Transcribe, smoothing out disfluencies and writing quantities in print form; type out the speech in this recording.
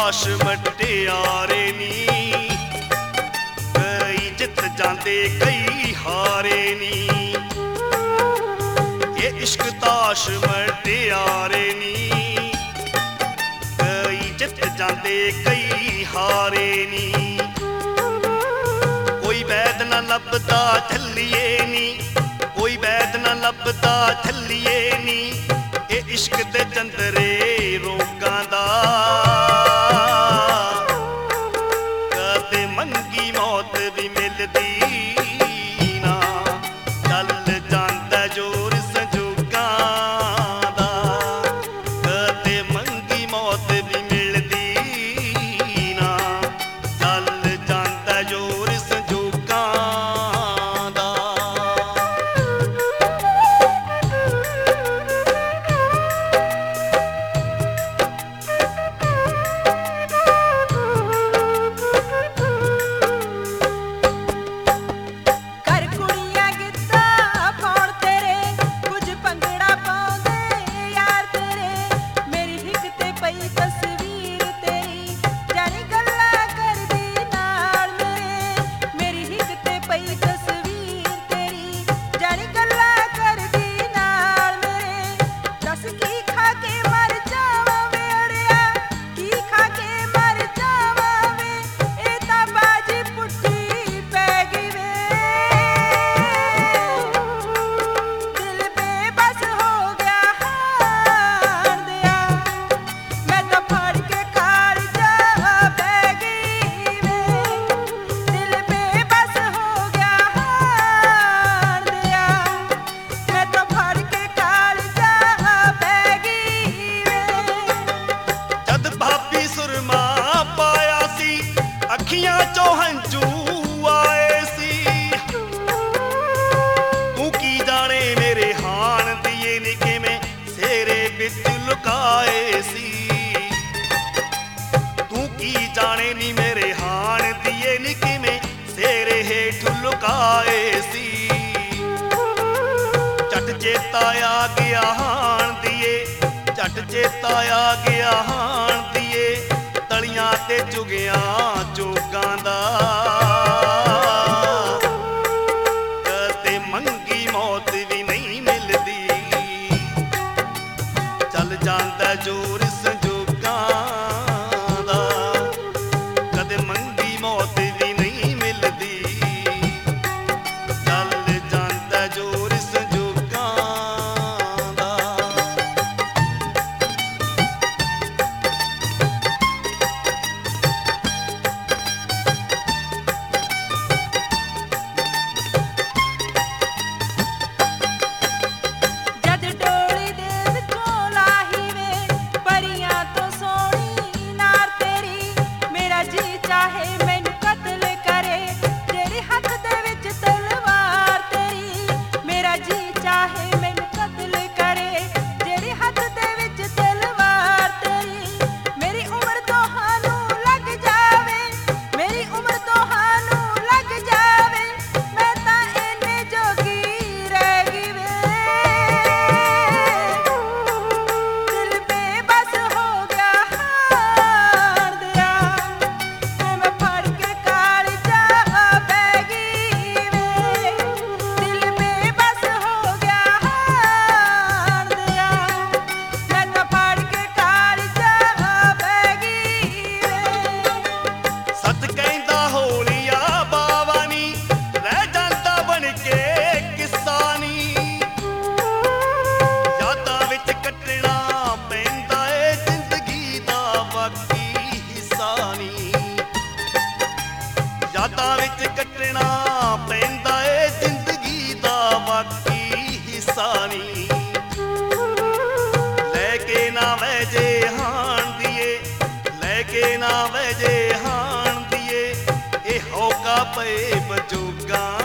ਤਾਸ਼ ਮਟਿਆਰੇ ਨੀ, ਕਈ ਜਿੱਤ ਜਾਂਦੇ ਕਈ ਹਾਰੇ ਨੀ। ਇਹ ਇਸ਼ਕ ਤਾਸ਼ ਮਟਿਆਰੇ ਨੀ, ਕਈ ਜਿੱਤ ਜਾਂਦੇ ਕਈ ਹਾਰੇ ਨੀ। ਕੋਈ ਵੈਦ ਨਾ ਲੱਭਦਾ ਝੱਲੀਏ ਨੀ, ਕੋਈ ਵੈਦ ਨਾ ਲੱਭਦਾ ਝੱਲੀਏ ਨੀ। ਇਹ ਇਸ਼ਕ ਦੇ ਚੰਦਰੇ ਰੋਗਾਂ ਦਾ, ਕਦੇ ਮੰਗੀ ਮੌਤ ਵੀ ਮਿਲਦੀ ਨਾ। ਚੱਲ ਜਾਂਦਾ ਜ਼ੋਰ ਸੰਜੋਗਾਂ ਦਾ, ਕਦੇ ਮੰਗੀ ਮੌਤ ਵੀ ਮਿਲਦੀ ਨਾ। ਚੱਲ ਜਾਂਦਾ ਜ਼ੋਰ ਸੰਜੋਗਾਂ ਦਾ। ਅੱਖੀਆਂ ਚੋਂ ਹੰਝੂ ਆਏ ਸੀ, ਤੂੰ ਕੀ ਜਾਣੇ ਮੇਰੇ ਹਾਣ ਦੀਏ ਨੀ ਕਿਵੇਂ ਸੇਰੇ ਵਿੱਚ ਲੁਕਾਏ ਸੀ। ਤੂੰ ਕੀ ਜਾਣੇ ਨੀ ਮੇਰੇ ਹਾਣ ਦੀਏ ਨੀ ਕਿਵੇਂ ਸੇਰੇ ਹੇਠ ਲੁਕਾਏ ਸੀ। ਝੱਟ ਚੇਤਾ ਆ ਗਿਆ ਹਾਣ ਦੀਏ, ਝੱਟ ਚੇਤਾ ਆ ਗਿਆ ਹਾਣ ਦੀਏ। ਤਲੀਆਂ ਤੇ ਚੁਗਿਆ ਚੋਗਾਂ ਦਾ, ਕਦੇ ਮੰਗੀ ਮੌਤ ਵੀ ਨਹੀਂ ਮਿਲਦੀ। ਚੱਲ ਜਾਂਦਾ ਜ਼ੋਰ ਸੰਜੋਗਾਂ ਦਾ, ਕਦੇ ਮੰਗੀ ਮੌਤ ਵੀ ਨਹੀਂ ਮਿਲਦੀ। ਚੱਲ ਜਾਂਦਾ ਜ਼ੋਰ ਸੰਜੋਗਾਂ ਦਾ। ਯਾਦਾਂ ਵਿੱਚ ਕੱਟਣਾ ਪੈਂਦਾ ਏ ਜ਼ਿੰਦਗੀ ਦਾ ਬਾਕੀ ਹਿੱਸਾ ਨੀ। ਲੈ ਕੇ ਨਾ ਵਹਿ ਹਾਣ ਦੀਏ, ਲੈ ਕੇ ਨਾ ਵਹਿ ਹਾਣ ਦੀਏ। ਇਹ ਹੌਕਾ ਪਏ ਬਜੋਗਾ